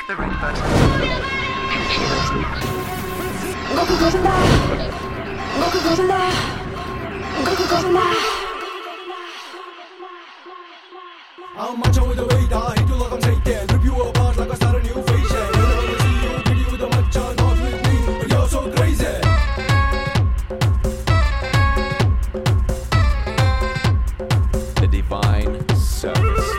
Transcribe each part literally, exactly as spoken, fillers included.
the red button. Goku goes alive. Goku goes alive. Goku goes alive. 啊，漫长味的味道 ，hit you like I'm taken, rip you apart like I start a new fashion. You never wanna see you, pretty with the matcha, not with me, but you're so crazy. The divine service.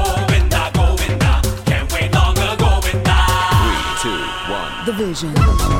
The vision.